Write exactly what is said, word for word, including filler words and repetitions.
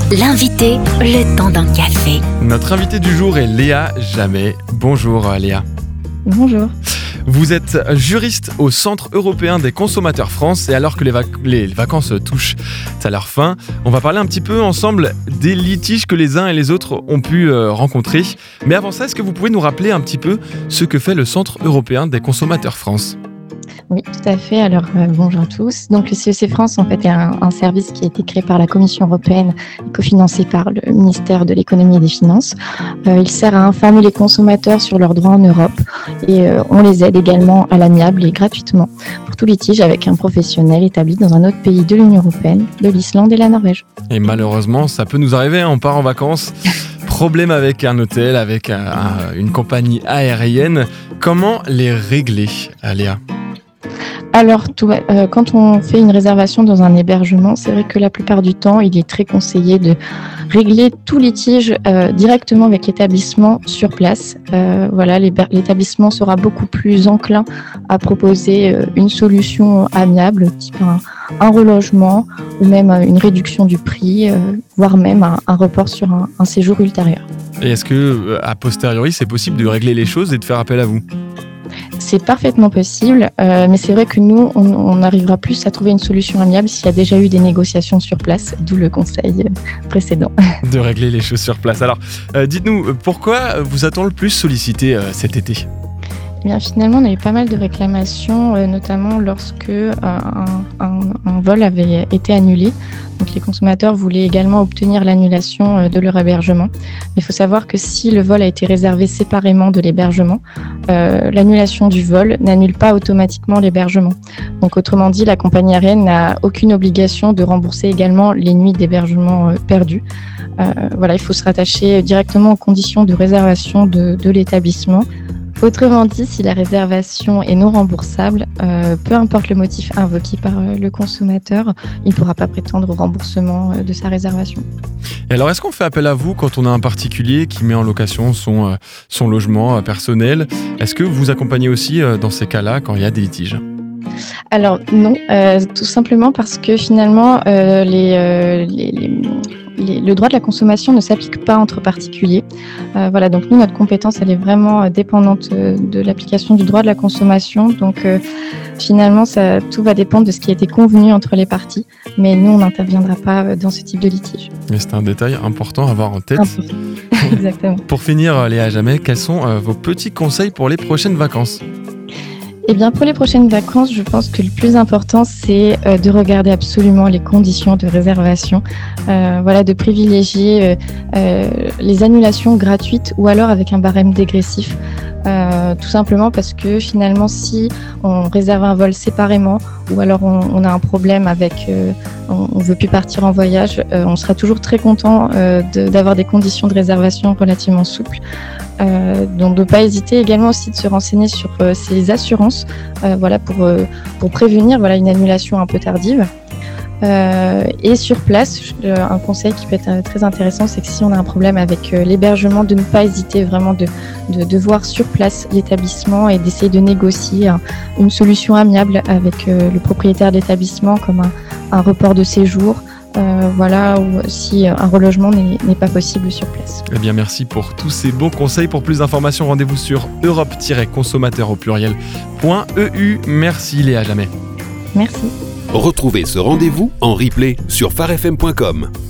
L'invité, le temps d'un café. Notre invitée du jour est Léa Jamet. Bonjour Léa. Bonjour. Vous êtes juriste au Centre européen des consommateurs France et alors que les, vac- les vacances touchent à leur fin, on va parler un petit peu ensemble des litiges que les uns et les autres ont pu euh, rencontrer. Mais avant ça, est-ce que vous pouvez nous rappeler un petit peu ce que fait le Centre européen des consommateurs France ? Oui, tout à fait. Alors, euh, bonjour à tous. Donc, le C E C France, en fait, est un, un service qui a été créé par la Commission européenne et cofinancé par le ministère de l'économie et des finances. Euh, il sert à informer les consommateurs sur leurs droits en Europe et euh, on les aide également à l'amiable et gratuitement pour tout litige avec un professionnel établi dans un autre pays de l'Union européenne, de l'Islande et la Norvège. Et malheureusement, ça peut nous arriver, hein, on part en vacances, problème avec un hôtel, avec un, un, une compagnie aérienne. Comment les régler, Léa ? Alors, tout, euh, quand on fait une réservation dans un hébergement, c'est vrai que la plupart du temps, il est très conseillé de régler tout litige euh, directement avec l'établissement sur place. Euh, voilà, l'établissement sera beaucoup plus enclin à proposer euh, une solution amiable, type un, un relogement ou même une réduction du prix, euh, voire même un, un report sur un, un séjour ultérieur. Et est-ce que, a posteriori, c'est possible de régler les choses et de faire appel à vous ? C'est parfaitement possible, euh, mais c'est vrai que nous, on, on arrivera plus à trouver une solution amiable s'il y a déjà eu des négociations sur place, d'où le conseil précédent. De régler les choses sur place. Alors, euh, dites-nous, pourquoi vous a-t-on le plus sollicité euh, cet été ? Eh bien, finalement, on a eu pas mal de réclamations, euh, notamment lorsque euh, un, un, un vol avait été annulé. Donc, les consommateurs voulaient également obtenir l'annulation euh, de leur hébergement. Mais il faut savoir que si le vol a été réservé séparément de l'hébergement, euh, l'annulation du vol n'annule pas automatiquement l'hébergement. Donc, autrement dit, la compagnie aérienne n'a aucune obligation de rembourser également les nuits d'hébergement euh, perdues. Euh, voilà, il faut se rattacher directement aux conditions de réservation de, de l'établissement. Autrement dit, si la réservation est non remboursable, euh, peu importe le motif invoqué par euh, le consommateur, il ne pourra pas prétendre au remboursement euh, de sa réservation. Et alors, est-ce qu'on fait appel à vous quand on a un particulier qui met en location son, euh, son logement euh, personnel ? Est-ce que vous accompagnez aussi euh, dans ces cas-là quand il y a des litiges ? Alors non, euh, tout simplement parce que finalement, euh, les, euh, les, les Les, le droit de la consommation ne s'applique pas entre particuliers. Euh, voilà, donc nous, notre compétence, elle est vraiment euh, dépendante euh, de l'application du droit de la consommation. Donc euh, finalement, ça, tout va dépendre de ce qui a été convenu entre les parties. Mais nous, on n'interviendra pas euh, dans ce type de litige. Mais c'est un détail important à avoir en tête. Exactement. Pour finir, Léa Jamet, quels sont euh, vos petits conseils pour les prochaines vacances ? Eh bien, pour les prochaines vacances, je pense que le plus important, c'est euh, de regarder absolument les conditions de réservation. Euh, voilà, de privilégier euh, euh, les annulations gratuites ou alors avec un barème dégressif. Euh, tout simplement parce que finalement, si on réserve un vol séparément ou alors on, on a un problème avec, euh, on ne veut plus partir en voyage, euh, on sera toujours très content euh, de, d'avoir des conditions de réservation relativement souples. Euh, donc de ne pas hésiter également aussi de se renseigner sur euh, ces assurances, euh, voilà, pour, euh, pour prévenir voilà, une annulation un peu tardive. Euh, et sur place, euh, un conseil qui peut être très intéressant, c'est que si on a un problème avec euh, l'hébergement, de ne pas hésiter vraiment de, de, de voir sur place l'établissement et d'essayer de négocier un, une solution amiable avec euh, le propriétaire d'établissement, comme un, un report de séjour, euh, voilà, ou si un relogement n'est, n'est pas possible sur place. Eh bien, merci pour tous ces bons conseils. Pour plus d'informations, rendez-vous sur europe tiret consommateur au pluriel point e u. Merci Léa Jamet. Merci. Retrouvez ce rendez-vous en replay sur phare f m point com.